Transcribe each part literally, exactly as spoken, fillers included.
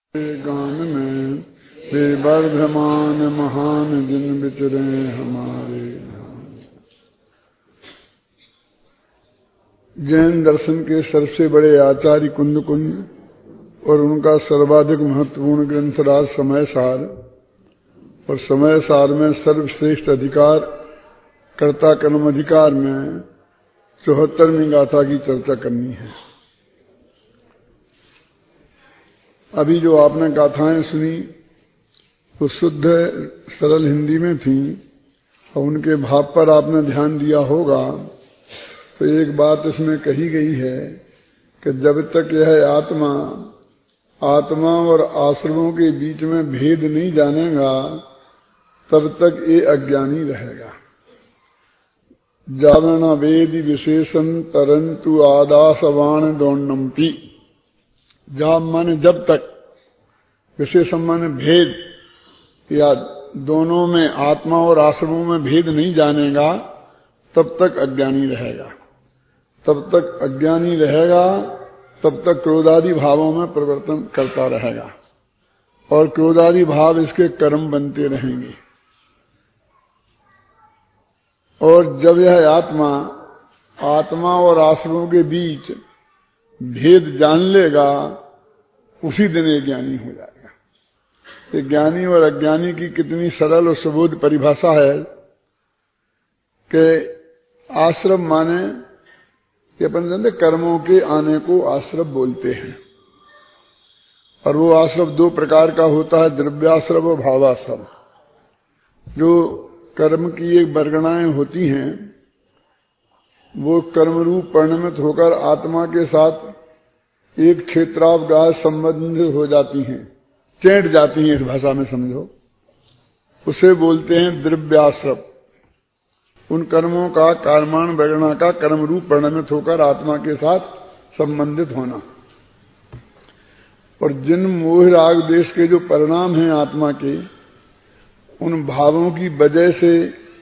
गान में विवर्धमान महान जिन विचरे हमारे। जैन दर्शन के सबसे बड़े आचार्य कुंद कुंज और उनका सर्वाधिक महत्वपूर्ण ग्रंथ राज समय सार, और समय सार में सर्वश्रेष्ठ अधिकार कर्ता कर्म अधिकार में चौहत्तरवीं गाथा की चर्चा करनी है। अभी जो आपने गाथाएं सुनी वो शुद्ध सरल हिंदी में थी और उनके भाव पर आपने ध्यान दिया होगा तो एक बात इसमें कही गई है कि जब तक यह आत्मा आत्मा और आश्रमों के बीच में भेद नहीं जानेगा तब तक ये अज्ञानी रहेगा। जावण वेद विशेषण तरंतु आदासवाण दौर्णम्पी। जाब माने जब तक, विशेषण माने भेद, या दोनों में आत्मा और आश्रमों में भेद नहीं जानेगा तब तक अज्ञानी रहेगा। तब तक अज्ञानी रहेगा तब तक क्रोधादि भावों में परिवर्तन करता रहेगा और क्रोधादि भाव इसके कर्म बनते रहेंगे। और जब यह आत्मा आत्मा और आश्रमों के बीच भेद जान लेगा उसी दिन ये ज्ञानी हो जाएगा। ये ज्ञानी और अज्ञानी की कितनी सरल और सुबोध परिभाषा है कि आश्रम माने कि अपन जानते कर्मों के आने को आश्रम बोलते हैं, और वो आश्रम दो प्रकार का होता है, द्रव्याश्रम और भावाश्रम। जो कर्म की एक वर्गणाएं होती हैं वो कर्म रूप परिणमित होकर आत्मा के साथ एक क्षेत्रावगाह संबंधित हो जाती हैं, चैंट जाती हैं, इस भाषा में समझो, उसे बोलते हैं द्रव्याश्रम। उन कर्मों का कर्माण वर्गणा का कर्म रूप परिणमित होकर आत्मा के साथ संबंधित होना। और जिन मोह राग देश के जो परिणाम हैं आत्मा के, उन भावों की वजह से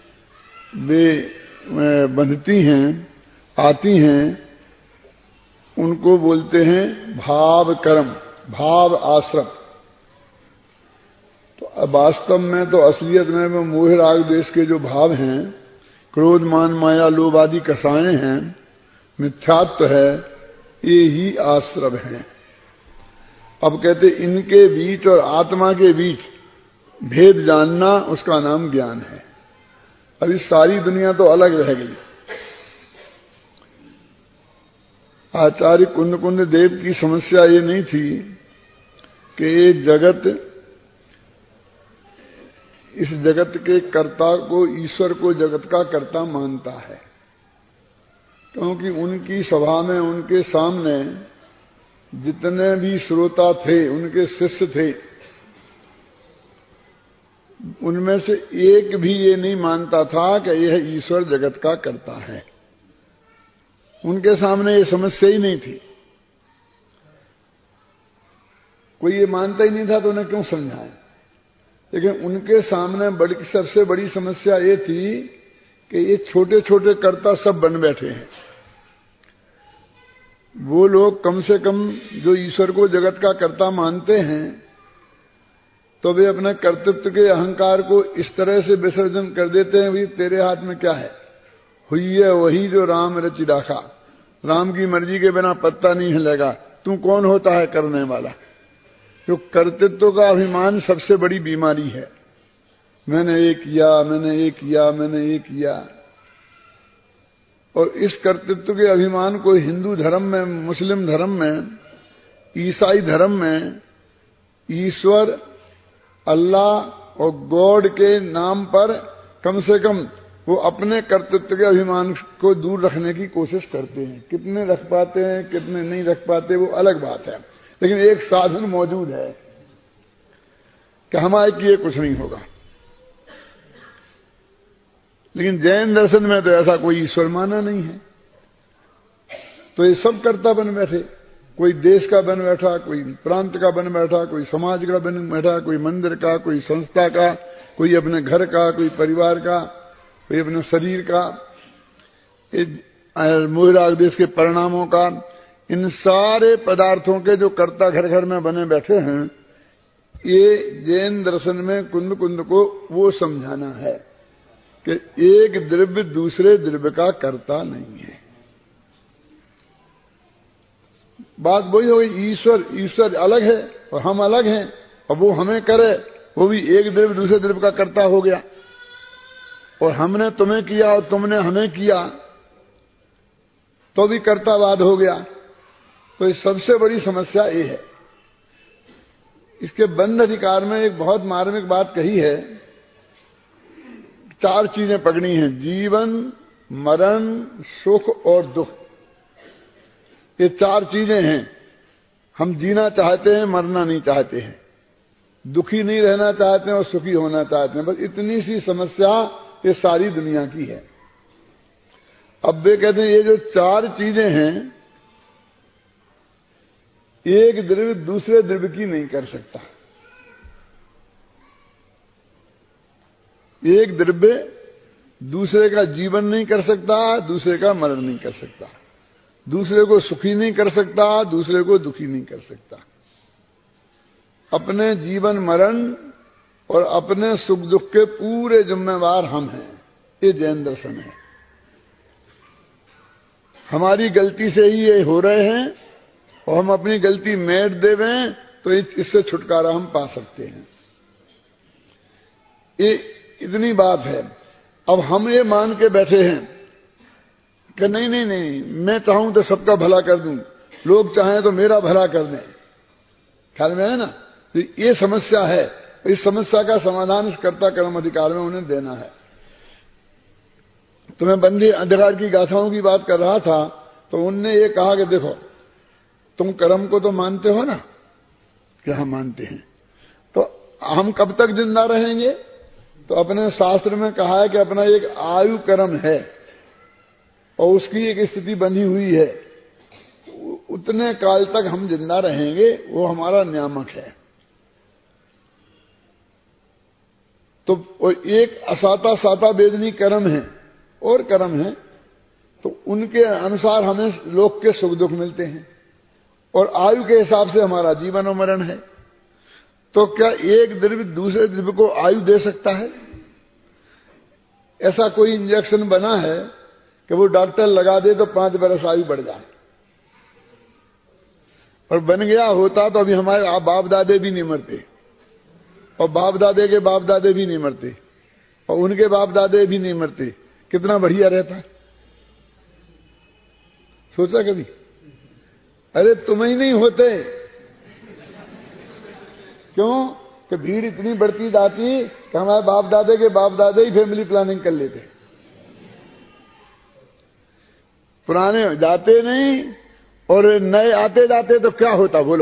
वे बंधती हैं, आती हैं, उनको बोलते हैं भाव कर्म, भाव आश्रम। तो वास्तव में तो असलियत में वो मोह राग देश के जो भाव हैं, क्रोध मान माया लोभ आदि कसाएं हैं, मिथ्यात्व है, ये ही आश्रम हैं। अब कहते इनके बीच और आत्मा के बीच भेद जानना उसका नाम ज्ञान है। अभी सारी दुनिया तो अलग रह गई। आचार्य कुंद कुंद देव की समस्या ये नहीं थी कि ये जगत, इस जगत के कर्ता को, ईश्वर को जगत का कर्ता मानता है, क्योंकि उनकी सभा में उनके सामने जितने भी श्रोता थे, उनके शिष्य थे, उनमें से एक भी ये नहीं मानता था कि यह ईश्वर जगत का कर्ता है। उनके सामने ये समस्या ही नहीं थी। कोई ये मानता ही नहीं था तो उन्हें क्यों समझाएं। लेकिन उनके सामने बड़ी सबसे बड़ी समस्या ये थी कि ये छोटे छोटे कर्ता सब बन बैठे हैं। वो लोग कम से कम जो ईश्वर को जगत का कर्ता मानते हैं तो वे अपने कर्तृत्व के अहंकार को इस तरह से विसर्जन कर देते हैं, भाई तेरे हाथ में क्या है, हुई है वही जो राम रचि राखा, राम की मर्जी के बिना पत्ता नहीं हिलेगा, तू कौन होता है करने वाला। जो कर्तृत्व का अभिमान सबसे बड़ी बीमारी है। मैंने ये किया, मैंने ये किया, मैंने ये किया। और इस कर्तृत्व के अभिमान को हिंदू धर्म में, मुस्लिम धर्म में, ईसाई धर्म में ईश्वर, अल्लाह और गॉड के नाम पर कम से कम वो अपने कर्तृत्व के अभिमान को दूर रखने की कोशिश करते हैं। कितने रख पाते हैं, कितने नहीं रख पाते, वो अलग बात है। लेकिन एक साधन मौजूद है कि हमारे किए कुछ नहीं होगा। लेकिन जैन दर्शन में तो ऐसा कोई ईश्वर माना नहीं है। तो ये सब कर्ता बन बैठे, कोई देश का बन बैठा, कोई प्रांत का बन बैठा, कोई समाज का बन बैठा, कोई मंदिर का, कोई संस्था का, कोई अपने घर का, कोई परिवार का, कोई अपने शरीर का, मोह राग देश के परिणामों का। इन सारे पदार्थों के जो कर्ता घर घर में बने बैठे हैं, ये जैन दर्शन में कुंद कुंद को वो समझाना है कि एक द्रव्य दूसरे द्रव्य का कर्ता नहीं है। बात वही हो गई, ईश्वर ईश्वर अलग है और हम अलग हैं, और वो हमें करे, वो भी एक द्रव्य दूसरे द्रव्य का कर्ता हो गया। और हमने तुम्हें किया और तुमने हमें किया तो भी कर्तावाद हो गया। तो इस सबसे बड़ी समस्या ये है। इसके बंध अधिकार में एक बहुत मार्मिक बात कही है, चार चीजें पकड़ी हैं, जीवन, मरण, सुख और दुख। ये चार चीजें हैं। हम जीना चाहते हैं, मरना नहीं चाहते हैं, दुखी नहीं रहना चाहते हैं और सुखी होना चाहते हैं। बस इतनी सी समस्या ये सारी दुनिया की है। अब वे कहते हैं ये जो चार चीजें हैं, एक द्रव्य दूसरे द्रव्य की नहीं कर सकता। एक द्रव्य दूसरे का जीवन नहीं कर सकता, दूसरे का मरण नहीं कर सकता, दूसरे को सुखी नहीं कर सकता, दूसरे को दुखी नहीं कर सकता। अपने जीवन मरण और अपने सुख दुख के पूरे जिम्मेवार हम हैं। ये जैन दर्शन है। हमारी गलती से ही ये हो रहे हैं और हम अपनी गलती मेट देवें तो इससे छुटकारा हम पा सकते हैं। ये इतनी बात है। अब हम ये मान के बैठे हैं कि नहीं नहीं नहीं, मैं चाहूं तो सबका भला कर दूं, लोग चाहें तो मेरा भला कर दें। ख्याल में है ना? तो ये समस्या है। इस समस्या का समाधान इस कर्ता कर्म अधिकार में उन्हें देना है। तो मैं बंदी अधिकार की गाथाओं की बात कर रहा था, तो उनने ये कहा कि देखो, तुम कर्म को तो मानते हो ना? कि हम मानते हैं। तो हम कब तक जिंदा रहेंगे? तो अपने शास्त्र में कहा है कि अपना एक आयु कर्म है और उसकी एक स्थिति बनी हुई है, उतने काल तक हम जिंदा रहेंगे, वो हमारा नियामक है। तो एक असाता साता वेदनी कर्म है और कर्म है, तो उनके अनुसार हमें लोक के सुख दुख मिलते हैं और आयु के हिसाब से हमारा जीवन और मरण है। तो क्या एक द्रव्य दूसरे द्रव्य को आयु दे सकता है? ऐसा कोई इंजेक्शन बना है कि वो डॉक्टर लगा दे तो पांच बरस आयु बढ़ जाए? और बन गया होता तो अभी हमारे बाप दादे भी नहीं मरते, और बाप दादे के बाप दादे भी नहीं मरते, और उनके बाप दादे भी नहीं मरते। कितना बढ़िया रहता। सोचा कभी? अरे तुम ही नहीं होते। क्यों? कि भीड़ इतनी बढ़ती जाती कि हमारे बाप दादे के बाप दादे ही फैमिली प्लानिंग कर लेते। पुराने जाते नहीं और नए आते जाते तो क्या होता बोलो?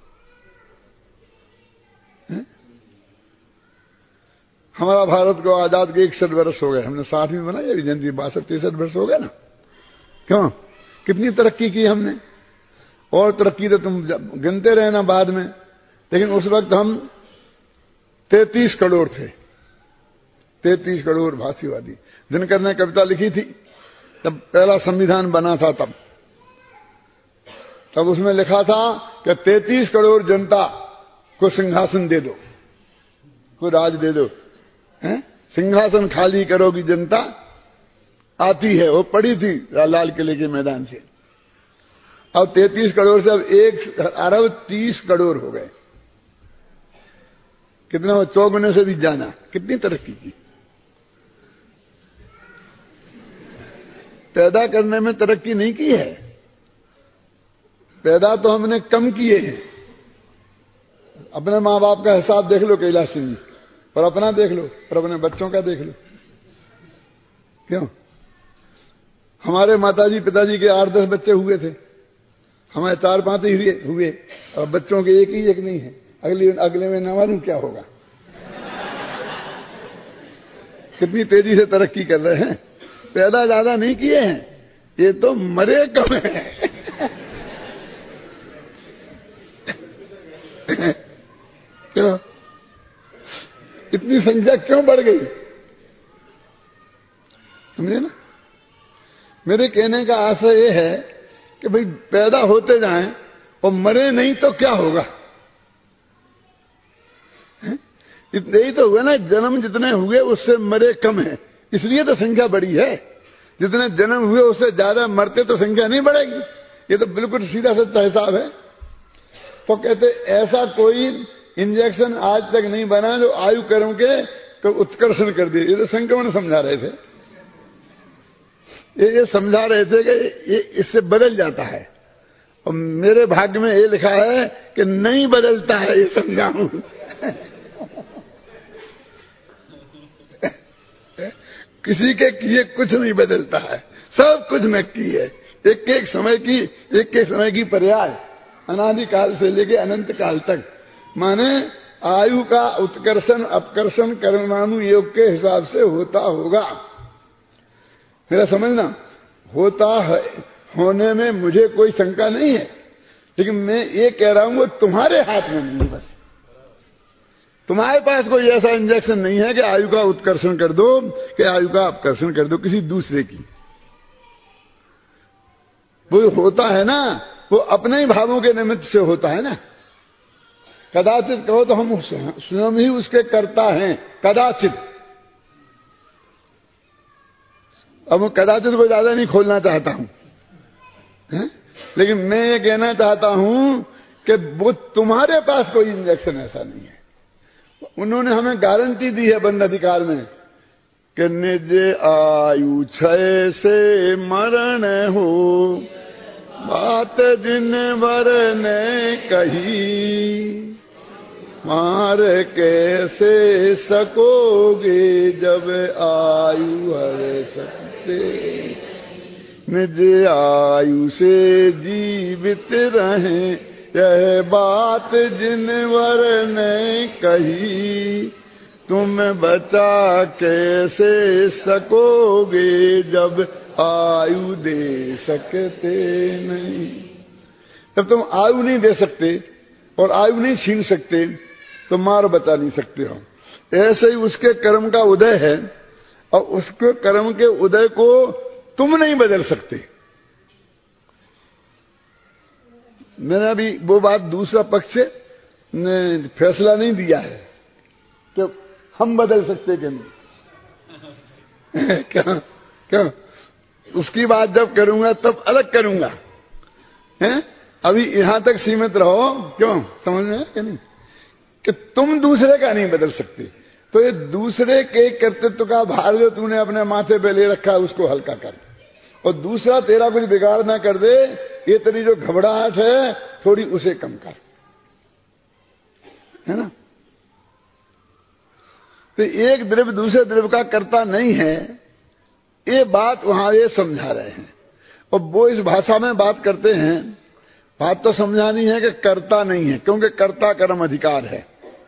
है? हमारा भारत को आजाद के इकसठ वर्ष हो गए, हमने साठ में बनाई, अभी जयंती बासठ तिरसठ वर्ष हो गए ना। क्यों? कितनी तरक्की की हमने। और तरक्की तो तुम गिनते रहना बाद में, लेकिन उस वक्त हम तैतीस करोड़ थे। तैतीस करोड़ भाषीवादी। दिनकर ने कविता लिखी थी जब पहला संविधान बना था, तब तब उसमें लिखा था कि तैतीस करोड़ जनता को सिंहासन दे दो, को राज दे दो, हैं? सिंहासन खाली करोगी जनता आती है। वो पड़ी थी लाल किले के मैदान से। अब तैतीस करोड़ से अब एक अरब तीस करोड़ हो गए। कितना हो? चौगुने से भी जाना। कितनी तरक्की की। पैदा करने में तरक्की नहीं की है, पैदा तो हमने कम किए हैं। अपने मां बाप का हिसाब देख लो कैलाश सिंह जी, और अपना देख लो, और अपने बच्चों का देख लो। क्यों? हमारे माताजी पिताजी के आठ दस बच्चे हुए थे, हमारे चार पांच ही हुए, और बच्चों के एक ही एक नहीं है। अगले अगले में न मालूम क्या होगा। कितनी तेजी से तरक्की कर रहे हैं। पैदा ज्यादा नहीं किए हैं, ये तो मरे कम है। क्यों? इतनी संख्या क्यों बढ़ गई? समझे ना? मेरे कहने का आशय यह है कि भाई पैदा होते जाएं और मरे नहीं तो क्या होगा? इतने ही तो हुए ना, जन्म जितने हुए उससे मरे कम है, इसलिए तो संख्या बड़ी है। जितने जन्म हुए उससे ज्यादा मरते तो संख्या नहीं बढ़ेगी। ये तो बिल्कुल सीधा सच्चा हिसाब है। तो कहते ऐसा कोई इंजेक्शन आज तक नहीं बना जो आयु कर्म के तो उत्कर्षण कर दिए। ये तो संक्रमण समझा रहे थे, ये ये समझा रहे थे कि ये इससे बदल जाता है। और मेरे भाग्य में ये लिखा है कि नहीं बदलता है, ये समझाऊं। किसी के किए कुछ नहीं बदलता है, सब कुछ नक्की है। एक एक समय की एक एक समय की पर्याय अनादि काल से लेके अनंत काल तक। माने आयु का उत्कर्षण अपकर्षण कर्मानु योग के हिसाब से होता होगा। मेरा समझना होता है, होने में मुझे कोई शंका नहीं है, लेकिन मैं ये कह रहा हूं वो तुम्हारे हाथ में नहीं है। बस तुम्हारे पास कोई ऐसा इंजेक्शन नहीं है कि आयु का उत्कर्षण कर दो, कि आयु का अपकर्षण कर दो किसी दूसरे की। वो होता है ना, वो अपने ही भावों के निमित्त से होता है ना। कदाचित कहो तो हम स्वयं ही उसके कर्ता हैं, कदाचित। अब मैं कदाचित को ज्यादा नहीं खोलना चाहता हूं, है? लेकिन मैं ये कहना चाहता हूं कि वो तुम्हारे पास कोई इंजेक्शन ऐसा नहीं है। उन्होंने हमें गारंटी दी है बंद अधिकार में कि निज आयु क्षय से मरण हो, बात जिन वर ने कही, मार कैसे सकोगे जब आयु हर सकते। निज आयु से जीवित रहें यह बात जिन वर ने कही, तुम बचा कैसे सकोगे जब आयु दे सकते नहीं। जब तुम आयु नहीं दे सकते और आयु नहीं छीन सकते तो मार बचा नहीं सकते हो। ऐसे ही उसके कर्म का उदय है और उसके कर्म के उदय को तुम नहीं बदल सकते। मैंने अभी वो बात दूसरा पक्ष ने फैसला नहीं दिया है कि हम बदल सकते कि नहीं। क्या क्या उसकी बात जब करूंगा तब अलग करूंगा, हैं? अभी यहां तक सीमित रहो। क्यों समझ में कि नहीं कि तुम दूसरे का नहीं बदल सकते। तो ये दूसरे के कर्तृत्व का भार जो तूने अपने माथे पे ले रखा है उसको हल्का कर, और दूसरा तेरा कुछ बिगाड़ ना कर दे। ये तेरी जो घबराहट है थोड़ी उसे कम कर, है ना। तो एक द्रव्य दूसरे द्रव्य का कर्ता नहीं है, ये बात वहां ये समझा रहे हैं। और वो इस भाषा में बात करते हैं, बात तो समझानी है कि कर्ता नहीं है, क्योंकि कर्ता कर्म अधिकार है।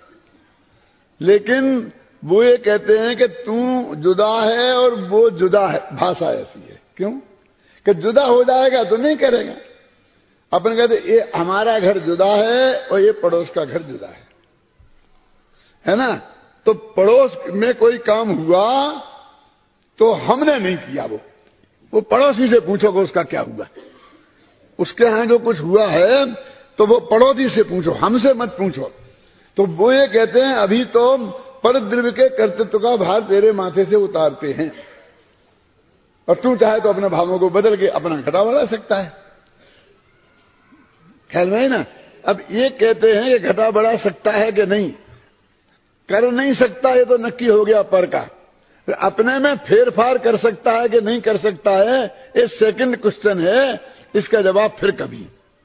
लेकिन वो ये कहते हैं कि तू जुदा है और वो जुदा है। भाषा ऐसी है, क्यों कि जुदा हो जाएगा तो नहीं करेगा। अपन कहते ये हमारा घर जुदा है और ये पड़ोस का घर जुदा है, है ना। तो पड़ोस में कोई काम हुआ तो हमने नहीं किया, वो वो पड़ोसी से पूछोगे उसका क्या हुआ। उसके यहां जो कुछ हुआ है तो वो पड़ोसी से पूछो, हमसे मत पूछो। तो वो ये कहते हैं अभी तो परद्रव्य के कर्तृत्व का भार तेरे माथे से उतारते हैं, और तू चाहे तो अपने भावों को बदल के अपना घटा बढ़ा सकता है। ख्याल में है ना। अब ये कहते हैं कि घटा बढ़ा सकता है कि नहीं, कर नहीं सकता, ये तो नक्की हो गया पर का। अपने में फेरफार कर सकता है कि नहीं कर सकता है, ये सेकंड क्वेश्चन है। इसका जवाब फिर कभी,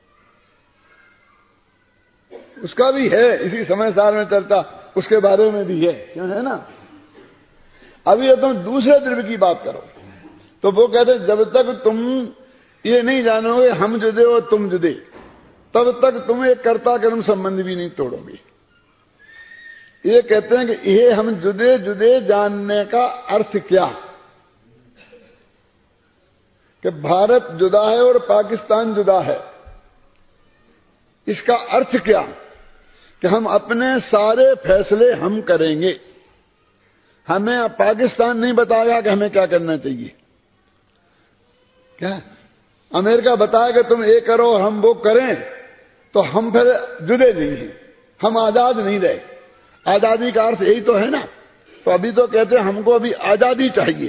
उसका भी है इसी समय सार में चर्चा, उसके बारे में भी है, क्यों है ना। अभी ये तुम दूसरे द्रव्य की बात करो तो वो कहते हैं जब तक तुम ये नहीं जानोगे हम जुदे और तुम जुदे, तब तक तुम एक कर्ता कर्म संबंध भी नहीं तोड़ोगे। ये कहते हैं कि ये हम जुदे जुदे जानने का अर्थ क्या, कि भारत जुदा है और पाकिस्तान जुदा है। इसका अर्थ क्या कि हम अपने सारे फैसले हम करेंगे, हमें पाकिस्तान नहीं बताएगा कि हमें क्या करना चाहिए। क्या अमेरिका बताएगा तुम ये करो हम वो करें, तो हम फिर जुदे नहीं हैं, हम आजाद नहीं रहे। आजादी का अर्थ यही तो है ना। तो अभी तो कहते हैं हमको अभी आजादी चाहिए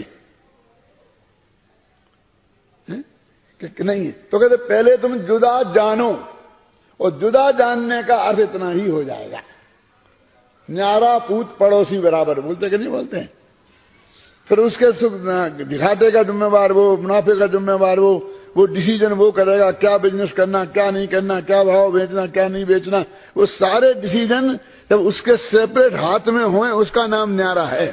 है? कि नहीं है तो कहते पहले तुम जुदा जानो, और जुदा जानने का अर्थ इतना ही हो जाएगा, न्यारा पूत पड़ोसी बराबर, बोलते कि नहीं बोलते हैं। फिर उसके सुख घाटे का जिम्मेवार वो, मुनाफे का जिम्मेवार वो वो डिसीजन वो करेगा, क्या बिजनेस करना, क्या नहीं करना, क्या भाव बेचना, क्या नहीं बेचना, वो सारे डिसीजन जब उसके सेपरेट हाथ में हों, उसका नाम न्यारा है।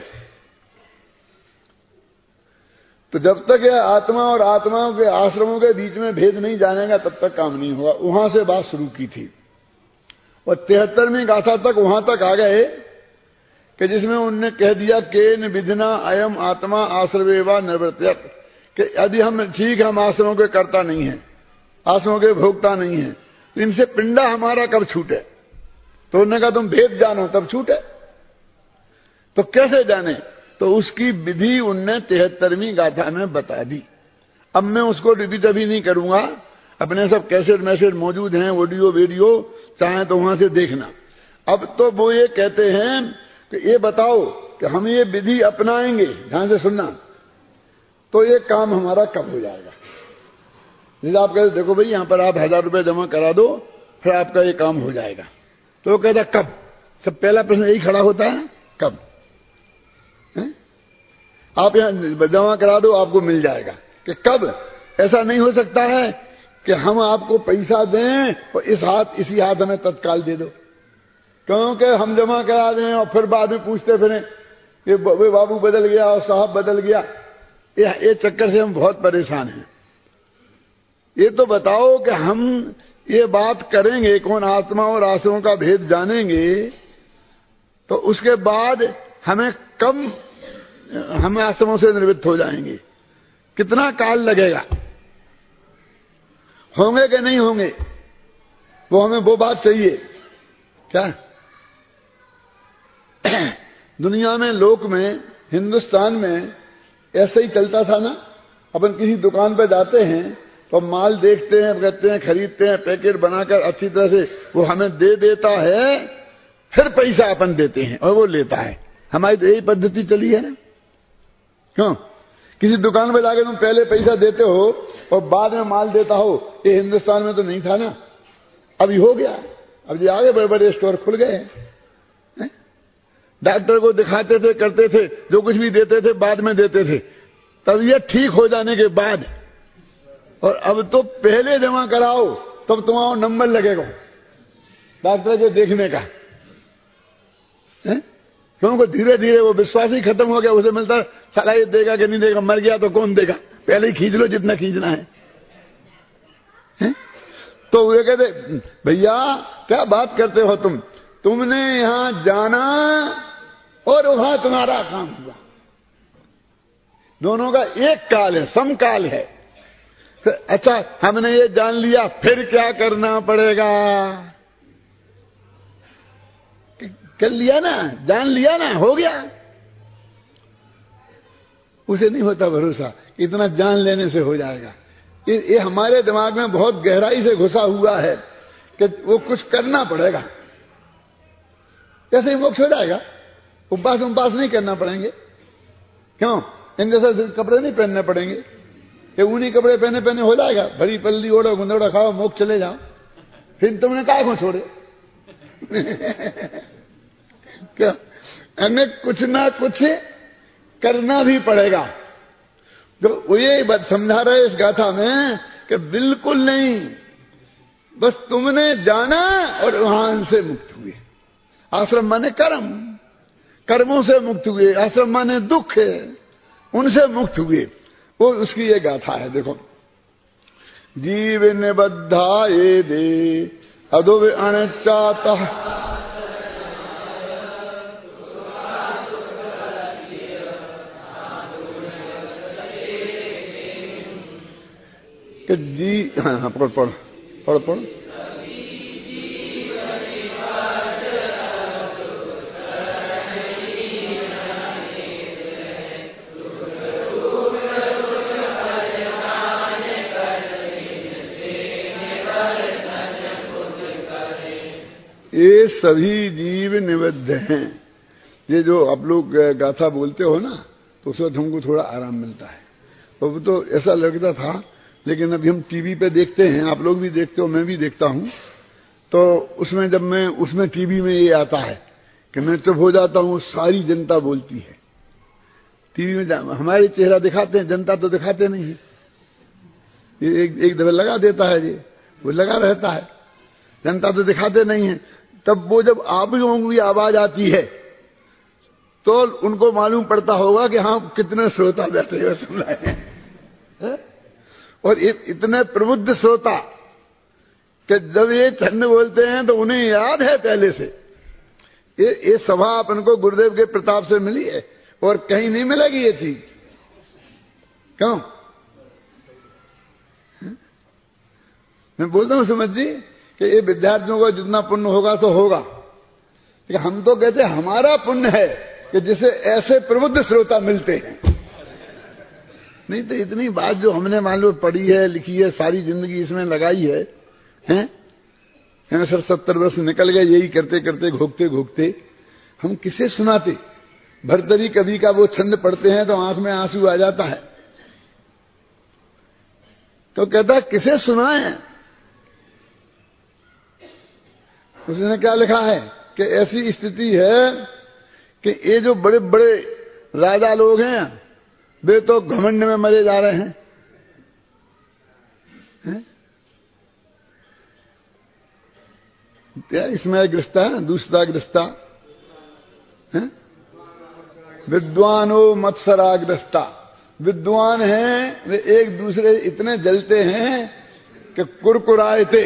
तो जब तक यह आत्मा और आत्माओं के आश्रमों के बीच में भेद नहीं जानेगा तब तक काम नहीं होगा। वहां से बात शुरू की थी और तिहत्तरवीं गाथा तक वहां तक आ गए कि जिसमें उनने कह दिया केन विधिना अयम आत्मा आश्रवेवा निवृत्त्यत, कि यदि हम ठीक हम आश्रमों के कर्ता नहीं हैं, आश्रमों के भोक्ता नहीं हैं, तो इनसे पिंडा हमारा कब छूटे। तो उन्होंने कहा तुम भेद जानो तब छूटे। तो कैसे जाने, तो उसकी विधि उनने तिहत्तरवीं गाथा में बता दी। अब मैं उसको रिपीट अभी नहीं करूंगा, अपने सब कैसेट मैसेज मौजूद हैं, ऑडियो वीडियो, चाहे तो वहां से देखना। अब तो वो ये कहते हैं कि ये बताओ कि हम ये विधि अपनाएंगे, ध्यान से सुनना, तो ये काम हमारा कब हो जाएगा। जैसे आप कहते देखो भाई यहां पर आप हजार रुपए जमा करा दो फिर आपका ये काम हो जाएगा, तो वो कहता कब। सब पहला प्रश्न यही खड़ा होता है, कब है? आप यहां जमा करा दो आपको मिल जाएगा, कि कब। ऐसा नहीं हो सकता है कि हम आपको पैसा दें और इस हाथ इसी हाथ हमें तत्काल दे दो, क्योंकि हम जमा करा दें और फिर बाद में पूछते फिरें कि वे बाबू बदल गया और साहब बदल गया। ये, ये चक्कर से हम बहुत परेशान हैं। ये तो बताओ कि हम ये बात करेंगे, कौन आत्मा और आश्रमों का भेद जानेंगे, तो उसके बाद हमें कब हम आश्रमों से निवृत्त हो जाएंगे, कितना काल लगेगा, होंगे कि नहीं होंगे, वो हमें वो बात चाहिए क्या। दुनिया में, लोक में, हिंदुस्तान में ऐसे ही चलता था ना। अपन किसी दुकान पर जाते हैं तो माल देखते हैं, कहते हैं, खरीदते हैं, पैकेट बनाकर अच्छी तरह से वो हमें दे देता है, फिर पैसा अपन देते हैं और वो लेता है। हमारी तो यही पद्धति चली है ना। क्यों किसी दुकान पर जाकर तुम पहले पैसा देते हो और बाद में माल देता हो, ये हिंदुस्तान में तो नहीं था ना, अभी हो गया। अब ये आगे बड़े बड़े स्टोर खुल गए हैं। डॉक्टर को दिखाते थे, करते थे, जो कुछ भी देते थे बाद में देते थे, तबीयत ठीक हो जाने के बाद। और अब तो पहले जमा कराओ तब तुम्हारा नंबर लगेगा डॉक्टर के देखने का, क्योंकि धीरे धीरे वो विश्वास ही खत्म हो गया। उसे मिलता साला ये देगा कि नहीं देगा, मर गया तो कौन देगा, पहले ही खींच लो जितना खींचना है, है? तो वे कहते भैया क्या बात करते हो तुम, तुमने यहां जाना और वहां तुम्हारा काम हुआ, दोनों का एक काल है, समकाल है। तो अच्छा हमने ये जान लिया, फिर क्या करना पड़ेगा। कर लिया ना, जान लिया ना, हो गया। उसे नहीं होता भरोसा इतना जान लेने से हो जाएगा। ये, ये हमारे दिमाग में बहुत गहराई से घुसा हुआ है कि वो कुछ करना पड़ेगा, कैसे मोक्ष हो जाएगा। उपवास उपवास नहीं करना पड़ेंगे, क्यों, इन जैसे कपड़े नहीं पहनने पड़ेंगे, ये ऊनी कपड़े पहने पहने हो जाएगा। भरी पल्ली ओढ़ो, गुंदौड़ा खाओ, मोक्ष चले जाओ। फिर तुमने काय को छोड़े क्या, हमें कुछ ना कुछ करना भी पड़ेगा। तो ये बात समझा रहे इस गाथा में कि बिल्कुल नहीं, बस तुमने जाना और वहां से मुक्त हुए। आश्रम माने कर्म, कर्मों से मुक्त हुए। आश्रम माने दुख, उनसे मुक्त हुए। वो उसकी ये गाथा है। देखो, जीव निबद्धा ये दे अदुव अणचाता कि जी, हाँ हाँ पढ़ पढ़ पढ़ पढ़ ये सभी जीव निबद्ध हैं। ये जो आप लोग गाथा बोलते हो ना, तो उस वक्त हमको थोड़ा आराम मिलता है। अब तो ऐसा लगता था, लेकिन अभी हम टीवी पे देखते हैं, आप लोग भी देखते हो, मैं भी देखता हूं, तो उसमें जब मैं उसमें टीवी में ये आता है कि मैं चुप हो जाता हूं, सारी जनता बोलती है। टीवी में हमारे चेहरा दिखाते हैं, जनता तो दिखाते नहीं है। ये एक एक दफा लगा देता है, ये वो लगा रहता है, जनता तो दिखाते नहीं है। तब वो जब आप लोगों की आवाज आती है तो उनको मालूम पड़ता होगा कि हाँ कितने श्रोता बैठे हुए सुन रहे हैं। और इतने प्रबुद्ध श्रोता कि जब ये छंद बोलते हैं तो उन्हें याद है पहले से। ये ये सभा अपन को गुरुदेव के प्रताप से मिली है और कहीं नहीं मिलेगी ये चीज। क्यों? मैं बोलता हूं सुमित जी कि ये विद्यार्थियों को जितना पुण्य होगा तो होगा, लेकिन हम तो कहते हैं हमारा पुण्य है कि जिसे ऐसे प्रबुद्ध श्रोता मिलते हैं। नहीं तो इतनी बात जो हमने मान लो पढ़ी है, लिखी है, सारी जिंदगी इसमें लगाई है, हैं सर सत्तर वर्ष निकल गए यही करते करते, घोकते घोकते, हम किसे सुनाते? भरतरी कवि का वो छंद पढ़ते हैं तो आंख में आंसू आ जाता है। तो कहता किसे सुनाए? उसने क्या लिखा है कि ऐसी स्थिति है कि ये जो बड़े बड़े राजा लोग हैं वे तो घमंड में मरे जा रहे हैं, हैं? इसमें ग्रस्ता दूसरा ग्रस्ता है विद्वानो मत्सराग्रस्ता। विद्वान हैं वे एक दूसरे इतने जलते हैं कि कुरकुराए थे।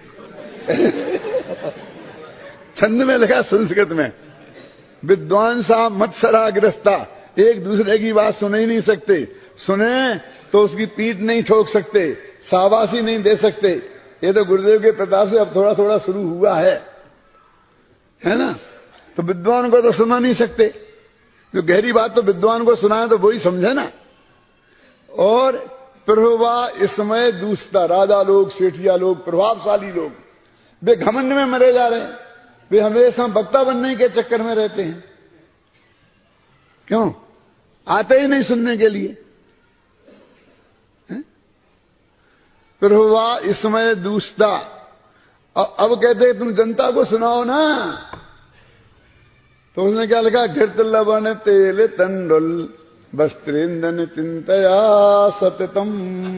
छंद में लिखा संस्कृत में, विद्वान सा मत्सराग्रस्ता, एक दूसरे की बात सुन ही नहीं सकते, सुने तो उसकी पीठ नहीं ठोक सकते, शाबाशी नहीं दे सकते। ये तो गुरुदेव के प्रताप से अब थोड़ा थोड़ा शुरू हुआ है, है ना? तो विद्वान को तो सुना नहीं सकते, जो गहरी बात तो विद्वान को सुनाए तो वही समझे ना। और प्रभुवा इस समय दूसरा राजा लोग, सेठिया लोग, प्रभावशाली लोग वे घमंड में मरे जा रहे हैं। वे हमेशा वक्ता बनने के चक्कर में रहते हैं। क्यों? आते ही नहीं सुनने के लिए। प्रभुवा इस समय दूसरा, अब कहते तुम जनता को सुनाओ ना। तो उसने क्या लिखा? घृत लवन तेल तंडुल वस्त्रेंदन चिंतया सततम।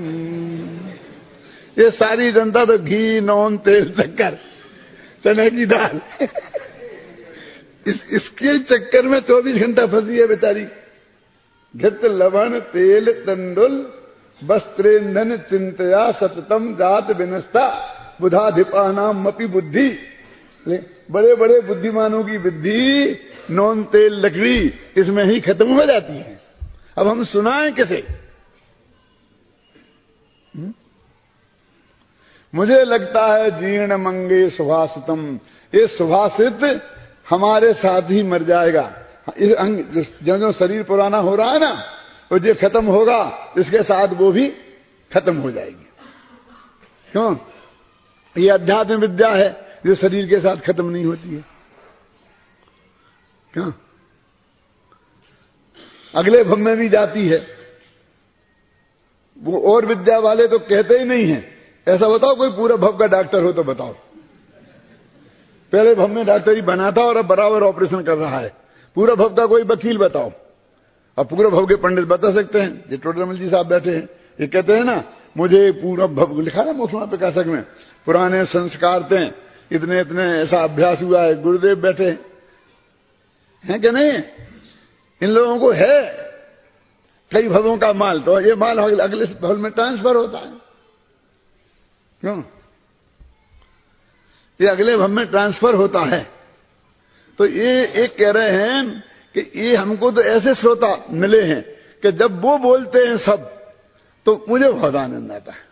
ये सारी जनता तो घी, नौन, तेल, शक्कर, चने की दाल इस, इसके चक्कर में चौबीस घंटा फंसी है बेचारी। घृत लवन तेल तंडुल वस्त्रेंदन चिंतया सततम जात विनस्ता बुधाधिपानाम मपि बुद्धि। बड़े बड़े बुद्धिमानों की बुद्धि नौन, तेल, लकड़ी इसमें ही खत्म हो जाती है। अब हम सुनाएं किसे? हुँ? मुझे लगता है जीर्ण मंगे सुभाषितम, ये सुभाषित हमारे साथ ही मर जाएगा। इस अंग जो जो शरीर पुराना हो रहा है ना, वो जो खत्म होगा इसके साथ वो भी खत्म हो जाएगी। क्यों? ये अध्यात्म विद्या है जो शरीर के साथ खत्म नहीं होती है। क्यों? अगले भव में भी जाती है। वो और विद्या वाले तो कहते ही नहीं है। ऐसा बताओ कोई पूरा भव का डॉक्टर हो तो बताओ। पहले भव में डॉक्टरी बना था और अब बराबर ऑपरेशन कर रहा है। पूरा भव का कोई वकील बताओ। अब पूरा भव के पंडित बता सकते हैं। ये टोडरमल जी साहब बैठे हैं, ये कहते हैं ना मुझे पूरा भव लिखा ना मोक्षमा प्रकाशक में, पुराने संस्कार थे, इतने इतने ऐसा अभ्यास हुआ है। गुरुदेव बैठे हैं कि नहीं? इन लोगों को है कई भवों का माल, तो ये माल अगले भव में ट्रांसफर होता है। क्यों? ये अगले भव में ट्रांसफर होता है। तो ये एक कह रहे हैं कि ये हमको तो ऐसे श्रोता मिले हैं कि जब वो बोलते हैं सब तो मुझे बहुत आनंद आता है।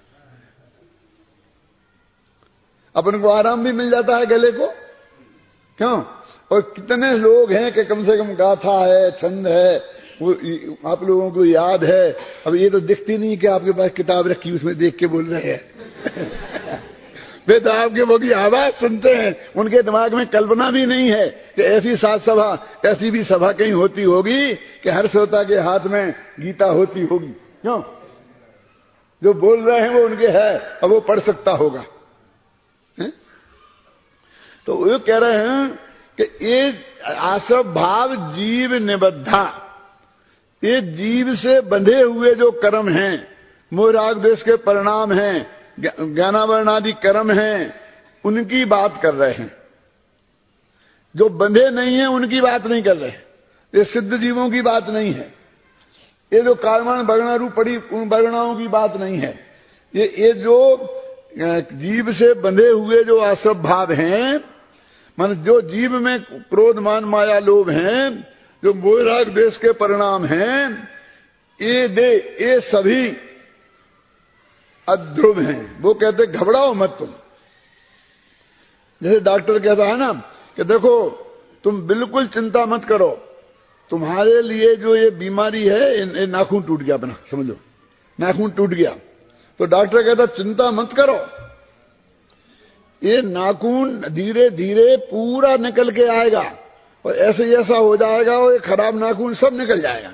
अपन को आराम भी मिल जाता है गले को। क्यों? और कितने लोग हैं कि कम से कम गाथा है, छंद है, वो आप लोगों को याद है। अब ये तो दिखती नहीं कि आपके पास किताब रखी उसमें देख के बोल रहे हैं। वे तो आपके वो की आवाज सुनते हैं, उनके दिमाग में कल्पना भी नहीं है कि ऐसी सात सभा, ऐसी भी सभा कहीं होती होगी कि हर श्रोता के हाथ में गीता होती होगी। क्यों? जो बोल रहे हैं वो उनके है और वो पढ़ सकता होगा। है? तो वो कह रहे हैं कि ये आश्रम भाव जीव निबद्धा, ये जीव से बंधे हुए जो कर्म हैं, मोह राग द्वेष के परिणाम हैं, ज्ञानावरण आदि कर्म हैं, उनकी बात कर रहे हैं। जो बंधे नहीं हैं उनकी बात नहीं कर रहे हैं, ये सिद्ध जीवों की बात नहीं है, ये जो कार्मान वर्णा रूप पड़ी उन वर्णाओं की बात नहीं है। ये ये जो जीव से बंधे हुए जो आश्रम भाव हैं, मान जो जीव में क्रोध मान माया लोभ हैं, जो मोह राग द्वेष के परिणाम हैं, ये दे ये सभी अध्रुव हैं। वो कहते घबराओ मत तुम। जैसे डॉक्टर कहता है ना कि देखो तुम बिल्कुल चिंता मत करो, तुम्हारे लिए जो ये बीमारी है, ये नाखून टूट गया अपना, समझ लो नाखून टूट गया, तो डॉक्टर कहता चिंता मत करो, ये नाखून धीरे धीरे पूरा निकल के आएगा और ऐसे ऐसा हो जाएगा और ये खराब नाखून सब निकल जाएगा।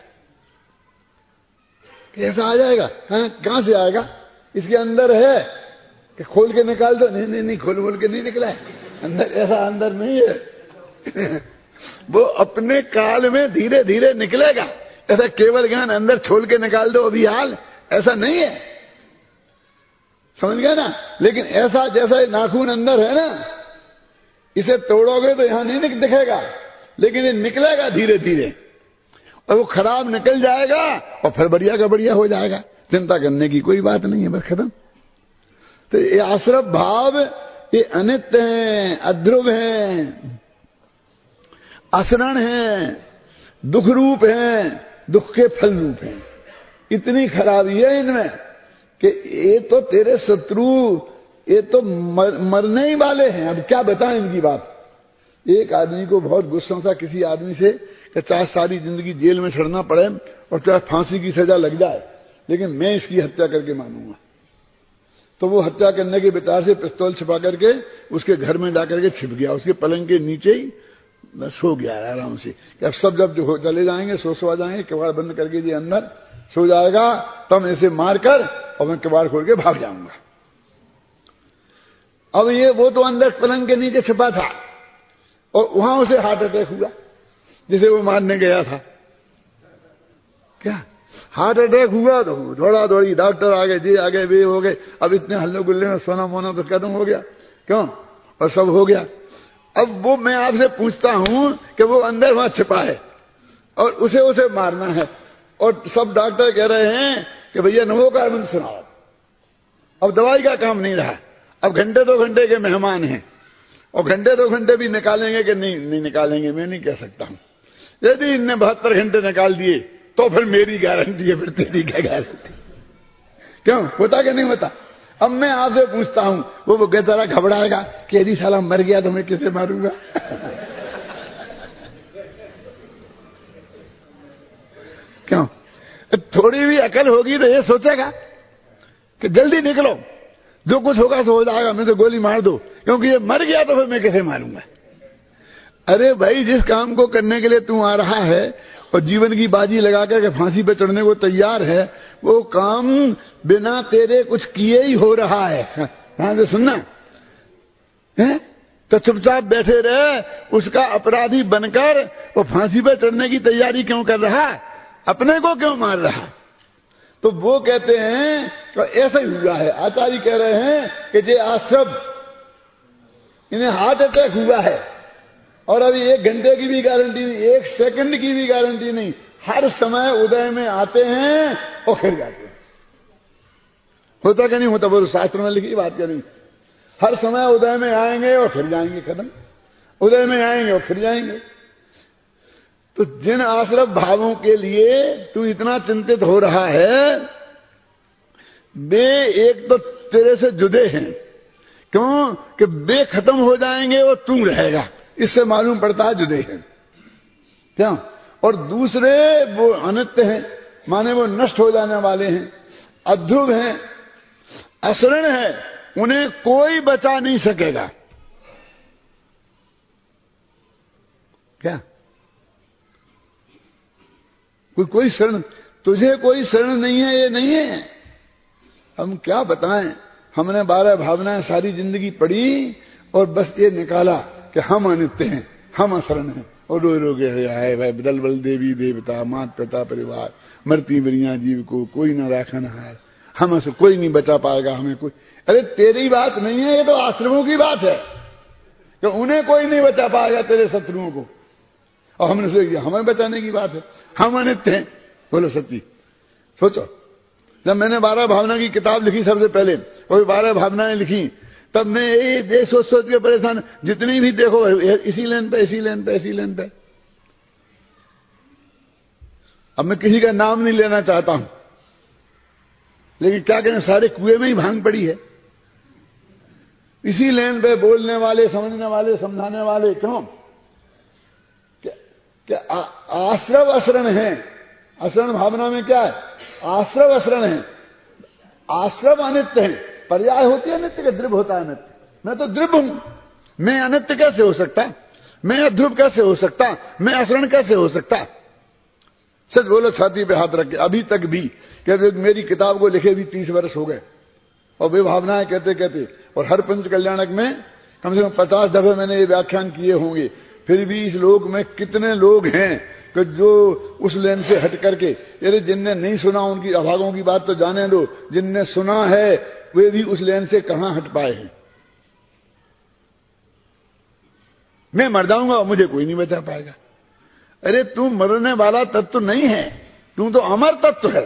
कैसा आ जाएगा? हाँ, कहां से आएगा? इसके अंदर है कि खोल के निकाल दो। नहीं नहीं नहीं, खोल खोल के नहीं निकला है अंदर, ऐसा अंदर नहीं है वो अपने काल में धीरे धीरे निकलेगा। ऐसा केवल ज्ञान अंदर छोड़ के निकाल दो अभी हाल, ऐसा नहीं है, समझ गए ना? लेकिन ऐसा जैसा नाखून अंदर है ना, इसे तोड़ोगे तो यहां नहीं दिखेगा, लेकिन ये निकलेगा धीरे धीरे और वो खराब निकल जाएगा और फिर बढ़िया का बढ़िया हो जाएगा। चिंता करने की कोई बात नहीं है, बस खत्म। तो ये आश्रम भाव ये अनित्य हैं, अध्रुव हैं, असरण हैं, दुख रूप हैं, दुख के फल रूप हैं। इतनी खराबी है इनमें कि ये तो तेरे शत्रु, ये तो मर, मरने ही वाले हैं। अब क्या बताएं इनकी बात। एक आदमी को बहुत गुस्सा था किसी आदमी से कि चाहे सारी जिंदगी जेल में सड़ना पड़े और चाहे फांसी की सजा लग जाए, लेकिन मैं इसकी हत्या करके मानूंगा। तो वो हत्या करने के विचार से पिस्तौल छिपा करके उसके घर में जाकर के छिप गया, उसके पलंग के नीचे ही सो गया आराम से कि अब सब जब जो चले जाएंगे, सो सो आ जाएंगे, किवाड़ बंद करके जी अंदर सो जाएगा, तब ऐसे मारकर और मैं किवाड़ खोल के भाग जाऊंगा। अब ये वो तो अंदर पलंग के नीचे छिपा था और वहां उसे हार्ट अटैक हुआ जिसे वो मारने गया था। क्या हार्ट अटैक हुआ? तो दौड़ा दौड़ी डॉक्टर आ गए, जी आ गए, वे हो गए। अब इतने हल्ले गुल्ले में सोना मोना तो खत्म हो गया, क्यों? और सब हो गया। अब वो मैं आपसे पूछता हूं कि वो अंदर वहां छिपा है और उसे उसे मारना है, और सब डॉक्टर कह रहे हैं कि भैया नमो कार्बन सुनाओ। अब दवाई का काम नहीं रहा, अब घंटे दो घंटे के मेहमान हैं और घंटे दो घंटे भी निकालेंगे कि नहीं नहीं निकालेंगे मैं नहीं कह सकता हूं। यदि इनने बहत्तर घंटे निकाल दिए तो फिर मेरी गारंटी है, फिर तेरी क्या गारंटी? क्यों होता कि नहीं होता? अब मैं आपसे पूछता हूं, वो वो बेचारा घबराएगा कि यदि साला मर गया तो मैं किसे मारूंगा? क्यों? थोड़ी भी अकल होगी तो ये सोचेगा कि जल्दी निकलो, जो कुछ होगा सो हो जाएगा, मैं तो गोली मार दो, क्योंकि ये मर गया तो फिर मैं कैसे मारूंगा? अरे भाई, जिस काम को करने के लिए तू आ रहा है और जीवन की बाजी लगाकर के फांसी पे चढ़ने को तैयार है, वो काम बिना तेरे कुछ किए ही हो रहा है। हाँ तो सुनना है, तो चुपचाप बैठे रहे, उसका अपराधी बनकर वो फांसी पे चढ़ने की तैयारी क्यों कर रहा? अपने को क्यों मार रहा? तो वो कहते हैं तो ऐसा ही हुआ है। आचार्य कह रहे हैं कि ये आश्रम, इन्हें हार्ट अटैक हुआ है और अभी एक घंटे की भी गारंटी नहीं, एक सेकंड की भी गारंटी नहीं, हर समय उदय में आते हैं और फिर जाते हैं। होता क्या नहीं होता? वो शास्त्र में लिखी बात क्या नहीं? हर समय उदय में आएंगे और फिर जाएंगे, खत्म। उदय में आएंगे और फिर जाएंगे। तो जिन आश्रम भावों के लिए तू इतना चिंतित हो रहा है, वे एक तो तेरे से जुदे हैं। क्यों? कि वे खत्म हो जाएंगे और तू रहेगा, इससे मालूम पड़ता है जुदे हैं। क्या? और दूसरे वो अनित्य हैं, माने वो नष्ट हो जाने वाले हैं, अध्रुव हैं, असरण है, उन्हें कोई बचा नहीं सकेगा। क्या कोई कोई शरण, तुझे कोई शरण नहीं है, ये नहीं है। हम क्या बताएं, हमने बारह भावनाएं सारी जिंदगी पढ़ी और बस ये निकाला कि हम अनित्य हैं, हम अशरण हैं, और रो रो गए आए भाई बदल बल देवी देवता मात पिता परिवार मरती मरिया जीव को कोई न राखन हार, हम से कोई नहीं बचा पाएगा हमें कोई। अरे तेरी बात नहीं है, ये तो आश्रमों की बात है कि उन्हें कोई नहीं बचा पाएगा तेरे शत्रुओं को, और हमने सोचा हमें बचाने की बात है, हम अनित्य हैं। बोलो सच्ची सोचो, जब मैंने बारह भावना की किताब लिखी सबसे पहले, और बारह भावनाएं लिखी, तब मैं ये दे सोच सोच के परेशान, जितनी भी देखो इसी लेन पे इसी लेन पे इसी लेन पे। अब मैं किसी का नाम नहीं लेना चाहता हूं, लेकिन क्या करें, सारे कुएं में ही भांग पड़ी है। इसी लेन पे बोलने वाले, समझने वाले, समझाने वाले, क्यों क्या आश्रव अशरण है। अशरण भावना में क्या है, आश्रव अशरण है, आश्रव अनित्य है। पर्याय होती है अनित्य का, द्रव्य होता है अनित्य। मैं तो द्रव्य हूं, मैं अनित्य कैसे हो सकता, मैं अध्रुव कैसे हो सकता, मैं अशरण कैसे हो सकता। सच बोलो, छाती पे हाथ रख के, अभी तक भी कहते मेरी किताब को लिखे भी तीस वर्ष हो गए, और वे भावनाएं कहते कहते, और हर पंच कल्याणक में कम से कम पचास दफे मैंने ये व्याख्यान किए होंगे। फिर भी इस लोक में कितने लोग हैं कि जो उस लेन से हट करके, अरे जिनने नहीं सुना उनकी अभागों की बात तो जाने दो, जिनने सुना है वे भी उस लेन से कहां हट पाए हैं। मैं मर जाऊंगा और मुझे कोई नहीं बचा पाएगा। अरे तू मरने वाला तत्व नहीं है, तू तो अमर तत्व है।